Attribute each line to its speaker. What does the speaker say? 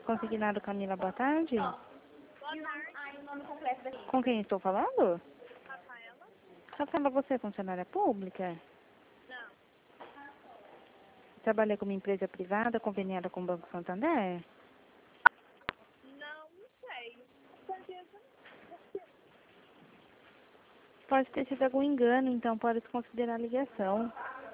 Speaker 1: Consignado Camila, boa tarde.
Speaker 2: Boa tarde.
Speaker 1: Com quem estou falando?
Speaker 2: Rafaela?
Speaker 1: Rafaela, você é funcionária pública?
Speaker 2: Não.
Speaker 1: Trabalha com uma empresa privada conveniada com o Banco Santander?
Speaker 2: Não sei. Com certeza.
Speaker 1: Pode ter sido algum engano, então pode desconsiderar a ligação.